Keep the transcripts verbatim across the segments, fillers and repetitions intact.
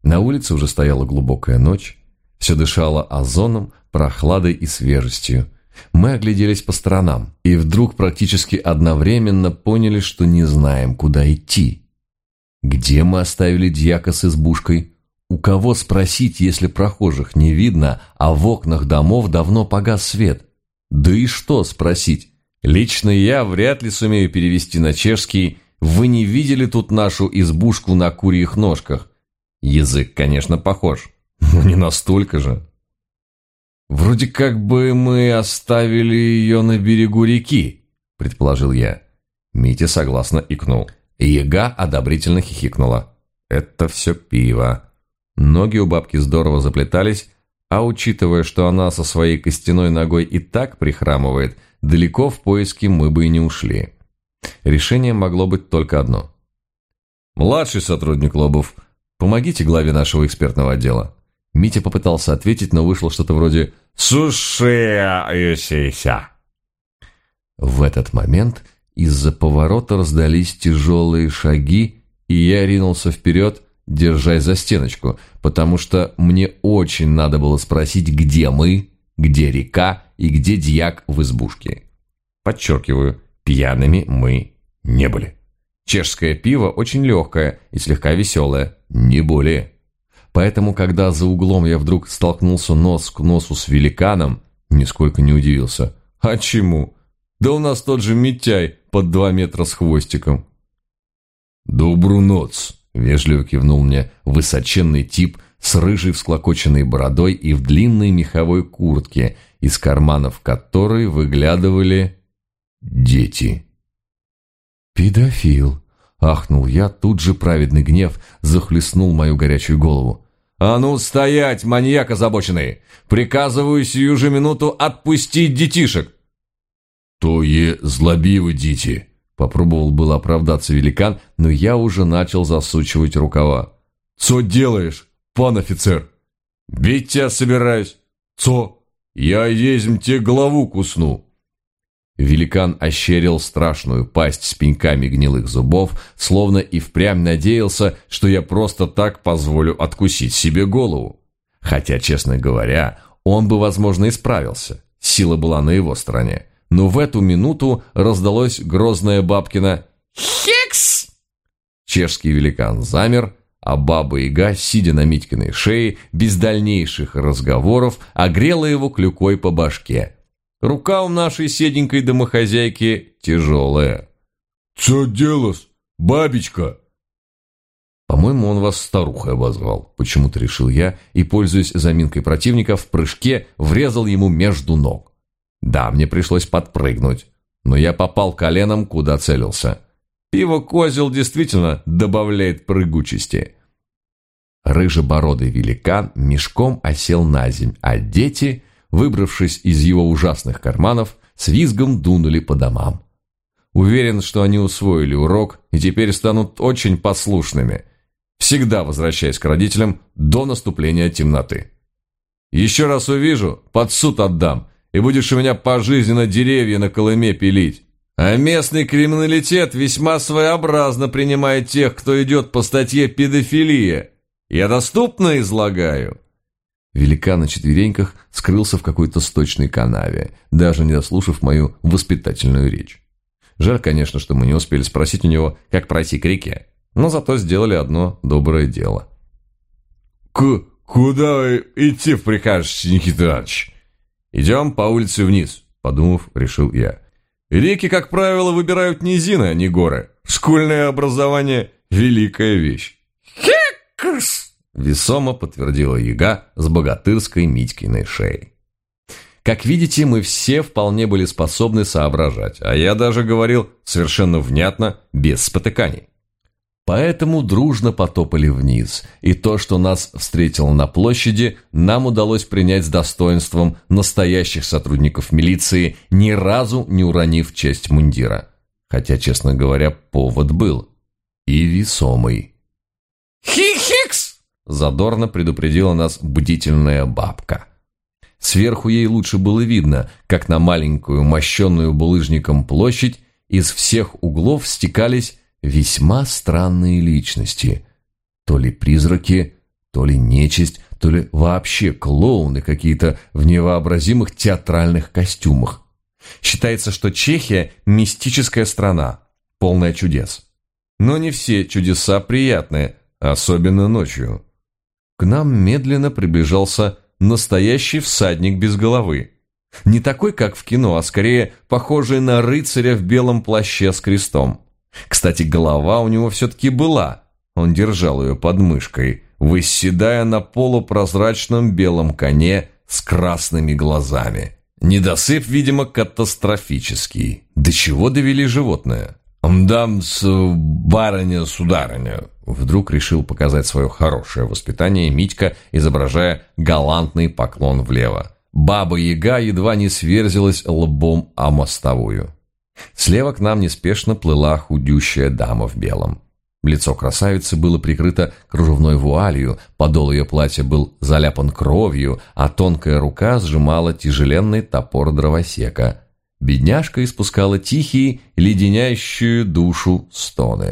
На улице уже стояла глубокая ночь, все дышало озоном, прохладой и свежестью. Мы огляделись по сторонам и вдруг практически одновременно поняли, что не знаем, куда идти. Где мы оставили дьяка с избушкой? У кого спросить, если прохожих не видно, а в окнах домов давно погас свет? Да и что спросить? Лично я вряд ли сумею перевести на чешский «Вы не видели тут нашу избушку на курьих ножках?» Язык, конечно, похож, но не настолько же. «Вроде как бы мы оставили ее на берегу реки», — предположил я. Митя согласно икнул. Яга одобрительно хихикнула. «Это все пиво». Ноги у бабки здорово заплетались, а учитывая, что она со своей костяной ногой и так прихрамывает, далеко в поиски мы бы и не ушли. Решение могло быть только одно. «Младший сотрудник Лобов, помогите главе нашего экспертного отдела». Митя попытался ответить, но вышло что-то вроде «Суши-юсися». В этот момент из-за поворота раздались тяжелые шаги, и я ринулся вперед, держась за стеночку, потому что мне очень надо было спросить, где мы, где река и где дьяк в избушке. Подчеркиваю, пьяными мы не были. Чешское пиво очень легкое и слегка веселое, не более. Поэтому, когда за углом я вдруг столкнулся нос к носу с великаном, нисколько не удивился. А чему? Да у нас тот же Митяй под два метра с хвостиком. «Добрую ночь», — вежливо кивнул мне высоченный тип с рыжей всклокоченной бородой и в длинной меховой куртке, из карманов которой выглядывали дети. «Педофил», — ахнул я, тут же праведный гнев захлестнул мою горячую голову. «А ну стоять, маньяк озабоченный! Приказываю сию же минуту отпустить детишек!» «То е злобивы дети!» — попробовал было оправдаться великан, но я уже начал засучивать рукава. «Цо делаешь, пан офицер?» «Бить тебя собираюсь!» «Цо? Я езм те голову кусну!» Великан ощерил страшную пасть с пеньками гнилых зубов, словно и впрямь надеялся, что я просто так позволю откусить себе голову. Хотя, честно говоря, он бы, возможно, и справился. Сила была на его стороне. Но в эту минуту раздалось грозное бабкино «Хекс!». Чешский великан замер, а Баба-Яга, сидя на Митькиной шее, без дальнейших разговоров, огрела его клюкой по башке. Рука у нашей седенькой домохозяйки тяжелая. «Что делать, бабечка?» «По-моему, он вас старухой обозвал», — почему-то решил я, и, пользуясь заминкой противника, в прыжке врезал ему между ног. Да, мне пришлось подпрыгнуть, но я попал коленом, куда целился. Пиво «Козел» действительно добавляет прыгучести. Рыжебородый великан мешком осел на земь, а дети, выбравшись из его ужасных карманов, с визгом дунули по домам. Уверен, что они усвоили урок и теперь станут очень послушными, всегда возвращаясь к родителям до наступления темноты. «Еще раз увижу, под суд отдам, и будешь у меня пожизненно деревья на Колыме пилить. А местный криминалитет весьма своеобразно принимает тех, кто идет по статье «Педофилия». Я доступно излагаю». Великан на четвереньках скрылся в какой-то сточной канаве, даже не дослушав мою воспитательную речь. Жаль, конечно, что мы не успели спросить у него, как пройти к реке, но зато сделали одно доброе дело. «К куда идти прикажете, Никита Иванович?» «Идем по улице вниз», — подумав, решил я. «Реки, как правило, выбирают низины, а не горы. Школьное образование — великая вещь». «Хекс!» — весомо подтвердила Яга с богатырской Митькиной шеей. Как видите, мы все вполне были способны соображать, а я даже говорил совершенно внятно, без спотыканий. Поэтому дружно потопали вниз, и то, что нас встретило на площади, нам удалось принять с достоинством настоящих сотрудников милиции, ни разу не уронив честь мундира. Хотя, честно говоря, повод был. И весомый. «Хи-хикс!» – задорно предупредила нас бдительная бабка. Сверху ей лучше было видно, как на маленькую, мощенную булыжником площадь из всех углов стекались весьма странные личности. То ли призраки, То ли нечисть, то ли вообще клоуны какие-то в невообразимых театральных костюмах. Считается, что Чехия – мистическая страна, полная чудес. Но не все чудеса приятные, особенно ночью. К нам медленно приближался настоящий всадник без головы. Не такой, как в кино, а скорее похожий на рыцаря в белом плаще с крестом. Кстати, голова у него все-таки была. Он держал ее под мышкой, восседая на полупрозрачном белом коне с красными глазами. Недосып, видимо, катастрофический. До чего довели животное? «Мдамс, барыня-сударыня», вдруг решил показать свое хорошее воспитание Митька, изображая галантный поклон влево. Баба-яга едва не сверзилась лбом о мостовую. Слева к нам неспешно плыла худющая дама в белом. Лицо красавицы было прикрыто кружевной вуалью, подол ее платья был заляпан кровью, а тонкая рука сжимала тяжеленный топор дровосека. Бедняжка испускала тихие, леденящую душу стоны.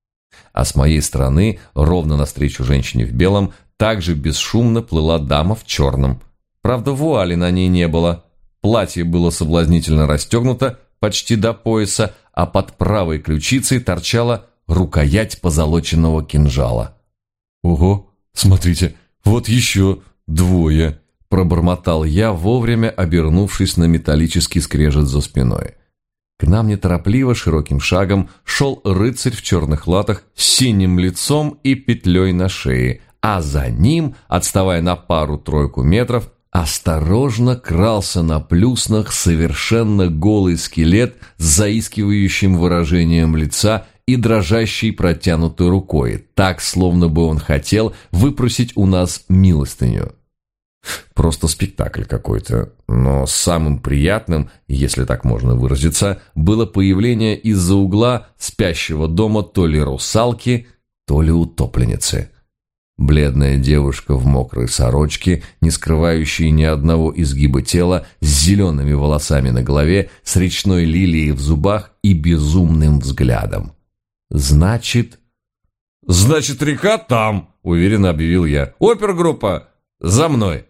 А с моей стороны, ровно навстречу женщине в белом, также бесшумно плыла дама в черном. Правда, вуали на ней не было. Платье было соблазнительно расстегнуто почти до пояса, а под правой ключицей торчала рукоять позолоченного кинжала. «Ого, смотрите, вот еще двое!» Пробормотал я, вовремя обернувшись на металлический скрежет за спиной. К нам неторопливо, широким шагом шел рыцарь в черных латах с синим лицом и петлей на шее, а за ним, отставая на пару-тройку метров, осторожно крался на плюснах совершенно голый скелет с заискивающим выражением лица и дрожащей протянутой рукой, так, словно бы он хотел выпросить у нас милостыню. Просто спектакль какой-то, но самым приятным, если так можно выразиться, было появление из-за угла спящего дома то ли русалки, то ли утопленницы. Бледная девушка в мокрой сорочке, не скрывающей ни одного изгиба тела, с зелеными волосами на голове, с речной лилией в зубах и безумным взглядом. «Значит...» «Значит, река там!» — уверенно объявил я. «Опергруппа! За мной!»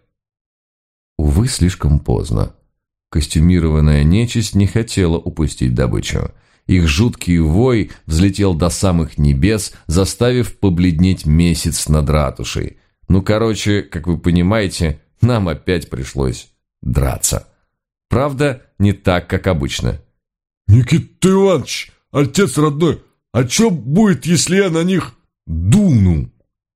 Увы, слишком поздно. Костюмированная нечисть не хотела упустить добычу. Их жуткий вой взлетел до самых небес, заставив побледнеть месяц над ратушей. Ну, короче, как вы понимаете, нам опять пришлось драться. Правда, не так, как обычно. «Никита Иванович, отец родной, а что будет, если я на них дуну?»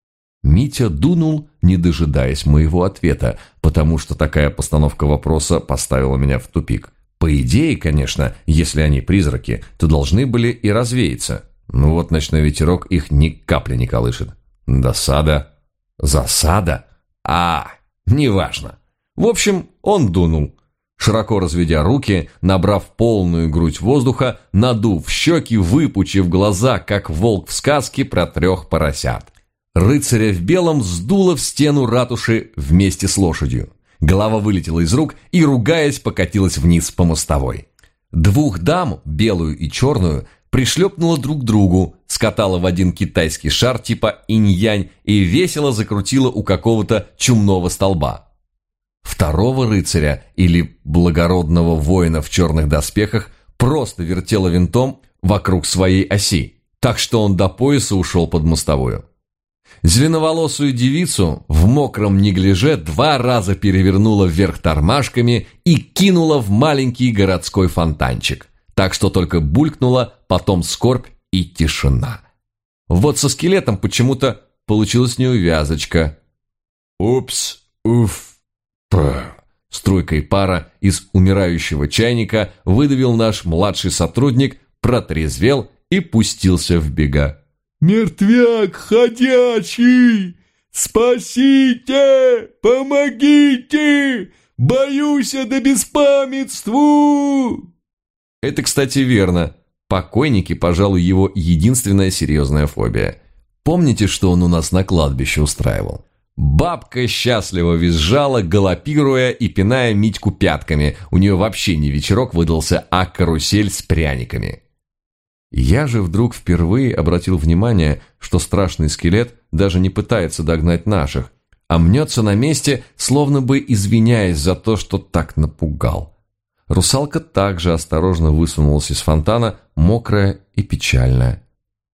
Митя дунул, не дожидаясь моего ответа, потому что такая постановка вопроса поставила меня в тупик. По идее, конечно, если они призраки, то должны были и развеяться. Ну вот ночной ветерок их ни капли не колышет. Досада. Засада? А, неважно. В общем, он дунул. Широко разведя руки, набрав полную грудь воздуха, надув щеки, выпучив глаза, как волк в сказке про трех поросят. Рыцаря в белом сдуло в стену ратуши вместе с лошадью. Голова вылетела из рук и, ругаясь, покатилась вниз по мостовой. Двух дам, белую и черную, пришлепнула друг к другу, скатала в один китайский шар типа инь-янь и весело закрутила у какого-то чумного столба. Второго рыцаря или благородного воина в черных доспехах просто вертела винтом вокруг своей оси, так что он до пояса ушел под мостовую. Зеленоволосую девицу в мокром неглиже два раза перевернула вверх тормашками и кинула в маленький городской фонтанчик, так что только булькнула, потом скорбь и тишина. Вот со скелетом почему-то получилась неувязочка. «Упс, уф, па». Струйкой пара из умирающего чайника выдавил наш младший сотрудник, протрезвел и пустился в бега. «Мертвяк ходячий! Спасите! Помогите! Боюсь до беспамятству!» Это, кстати, верно. Покойники, пожалуй, его единственная серьезная фобия. Помните, что он у нас на кладбище устраивал? Бабка счастливо визжала, галопируя и пиная Митьку пятками. У нее вообще не вечерок выдался, а карусель с пряниками. Я же вдруг впервые обратил внимание, что страшный скелет даже не пытается догнать наших, а мнется на месте, словно бы извиняясь за то, что так напугал. Русалка также осторожно высунулась из фонтана, мокрая и печальная.